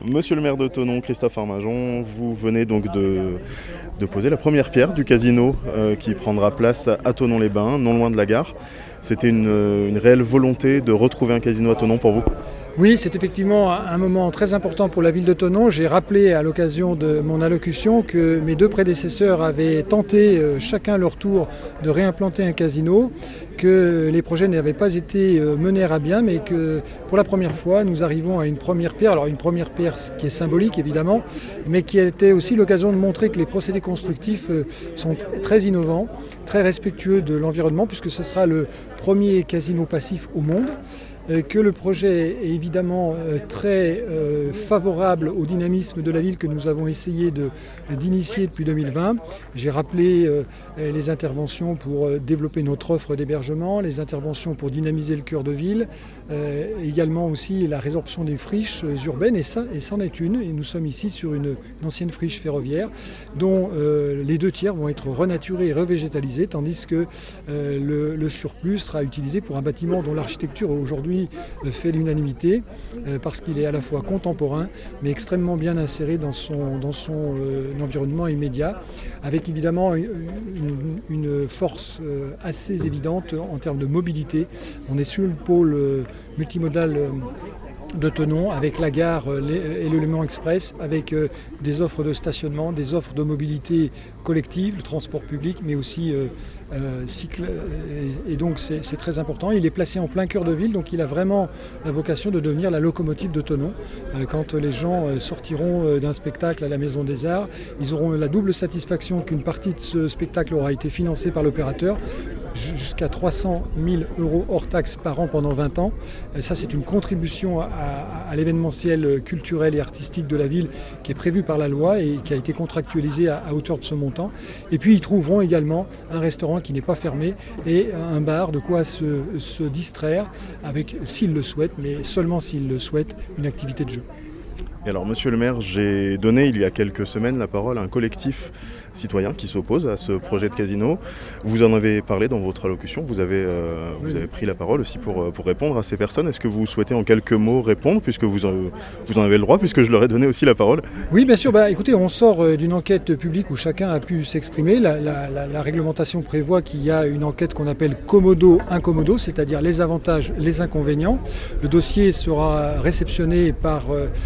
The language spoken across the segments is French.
Monsieur le maire de Thonon, Christophe Armajon, vous venez donc de poser la première pierre du casino qui prendra place à Thonon-les-Bains, non loin de la gare. C'était une réelle volonté de retrouver un casino à Thonon pour vous ? Oui, c'est effectivement un moment très important pour la ville de Thonon. J'ai rappelé à l'occasion de mon allocution que mes deux prédécesseurs avaient tenté chacun leur tour de réimplanter un casino, que les projets n'avaient pas été menés à bien, mais que pour la première fois, nous arrivons à une première pierre. Alors une première pierre qui est symbolique évidemment, mais qui a été aussi l'occasion de montrer que les procédés constructifs sont très innovants, très respectueux de l'environnement, puisque ce sera le premier casino passif au monde. Que le projet est évidemment très favorable au dynamisme de la ville que nous avons essayé d'initier depuis 2020. J'ai rappelé les interventions pour développer notre offre d'hébergement, les interventions pour dynamiser le cœur de ville, également aussi la résorption des friches urbaines, et c'en est une. Et nous sommes ici sur une ancienne friche ferroviaire dont les 2 tiers vont être renaturés et revégétalisés, tandis que le surplus sera utilisé pour un bâtiment dont l'architecture aujourd'hui fait l'unanimité parce qu'il est à la fois contemporain mais extrêmement bien inséré dans son environnement immédiat, avec évidemment une force assez évidente en termes de mobilité. On est sur le pôle multimodal de Thonon, avec la gare et le Le Mans Express, avec des offres de stationnement, des offres de mobilité collective, le transport public, mais aussi cycle. Et donc c'est très important. Il est placé en plein cœur de ville, donc il a vraiment la vocation de devenir la locomotive de Thonon. Quand les gens sortiront d'un spectacle à la Maison des Arts, ils auront la double satisfaction qu'une partie de ce spectacle aura été financée par l'opérateur, jusqu'à 300 000 € hors taxes par an pendant 20 ans. Ça, c'est une contribution à l'événementiel culturel et artistique de la ville qui est prévu par la loi et qui a été contractualisé à hauteur de ce montant. Et puis, ils trouveront également un restaurant qui n'est pas fermé et un bar, de quoi se distraire avec, s'ils le souhaitent, mais seulement s'ils le souhaitent, une activité de jeu. Et alors, monsieur le maire, j'ai donné il y a quelques semaines la parole à un collectif citoyen qui s'oppose à ce projet de casino. Vous en avez parlé dans votre allocution, vous avez pris la parole aussi pour répondre à ces personnes. Est-ce que vous souhaitez en quelques mots répondre, puisque vous en avez le droit, puisque je leur ai donné aussi la parole ? Oui, bien sûr. Écoutez, on sort d'une enquête publique où chacun a pu s'exprimer. La réglementation prévoit qu'il y a une enquête qu'on appelle commodo-incommodo, c'est-à-dire les avantages, les inconvénients. Le dossier sera réceptionné par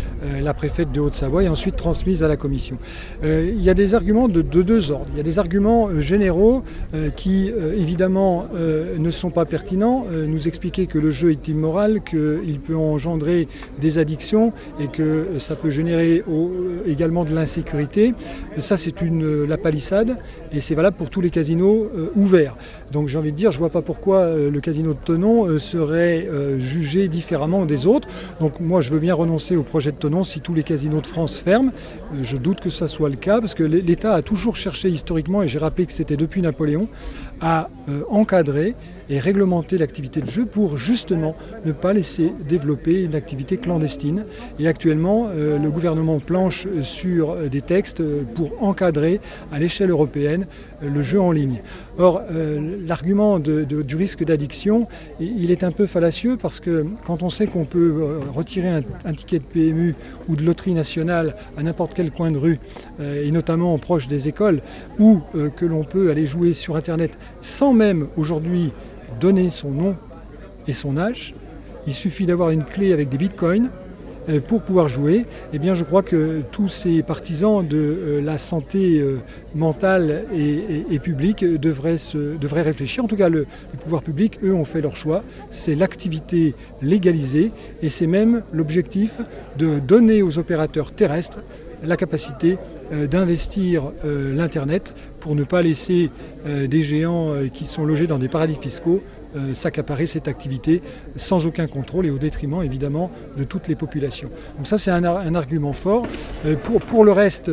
la préfète de Haute-Savoie et ensuite transmise à la commission. Il y a des arguments de 2 ordres. Il y a des arguments généraux qui évidemment ne sont pas pertinents. Nous expliquer que le jeu est immoral, qu'il peut engendrer des addictions et que ça peut générer également de l'insécurité. Ça, c'est la palissade et c'est valable pour tous les casinos ouverts. Donc j'ai envie de dire, je ne vois pas pourquoi le casino de Thonon serait jugé différemment des autres. Donc moi, je veux bien renoncer au projet de Thonon si tous les casinos de France ferment. Je doute que ça soit le cas parce que l'État a toujours cherché historiquement, et j'ai rappelé que c'était depuis Napoléon, à encadrer et réglementer l'activité de jeu pour justement ne pas laisser développer une activité clandestine. Et actuellement, le gouvernement planche sur des textes pour encadrer à l'échelle européenne le jeu en ligne. Or, l'argument du risque d'addiction, il est un peu fallacieux parce que quand on sait qu'on peut retirer un ticket de PMU ou de loterie nationale à n'importe quel coin de rue, et notamment proche des écoles, ou que l'on peut aller jouer sur Internet sans même aujourd'hui donner son nom et son âge, il suffit d'avoir une clé avec des bitcoins pour pouvoir jouer. Eh bien, je crois que tous ces partisans de la santé mentale et publique devraient réfléchir. En tout cas, le pouvoir public, eux, ont fait leur choix. C'est l'activité légalisée et c'est même l'objectif de donner aux opérateurs terrestres la capacité d'investir l'Internet pour ne pas laisser des géants qui sont logés dans des paradis fiscaux s'accaparer cette activité sans aucun contrôle et au détriment évidemment de toutes les populations. Donc ça, c'est un argument fort. Pour le reste,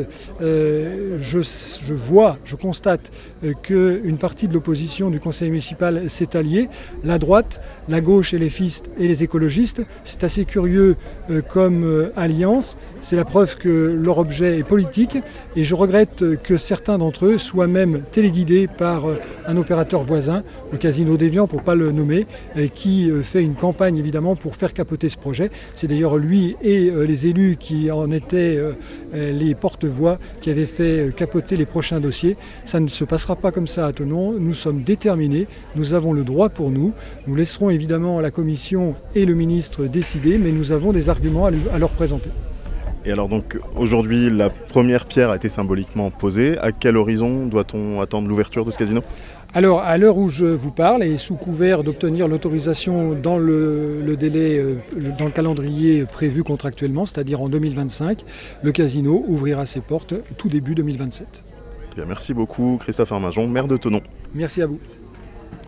je constate qu'une partie de l'opposition du conseil municipal s'est alliée. La droite, la gauche et les fistes et les écologistes, c'est assez curieux comme alliance. C'est la preuve que leur objet est politique et je regrette que certains d'entre eux soient soit même téléguidé par un opérateur voisin, le Casino d'Évian pour ne pas le nommer, qui fait une campagne évidemment pour faire capoter ce projet. C'est d'ailleurs lui et les élus qui en étaient les porte-voix qui avaient fait capoter les prochains dossiers. Ça ne se passera pas comme ça à Thonon. Nous sommes déterminés, nous avons le droit pour nous. Nous laisserons évidemment la Commission et le ministre décider, mais nous avons des arguments à leur présenter. Et alors donc aujourd'hui la première pierre a été symboliquement posée. À quel horizon doit-on attendre l'ouverture de ce casino ? Alors à l'heure où je vous parle et sous couvert d'obtenir l'autorisation dans le délai, dans le calendrier prévu contractuellement, c'est-à-dire en 2025, le casino ouvrira ses portes tout début 2027. Bien, merci beaucoup Christophe Arminjon, maire de Thonon. Merci à vous.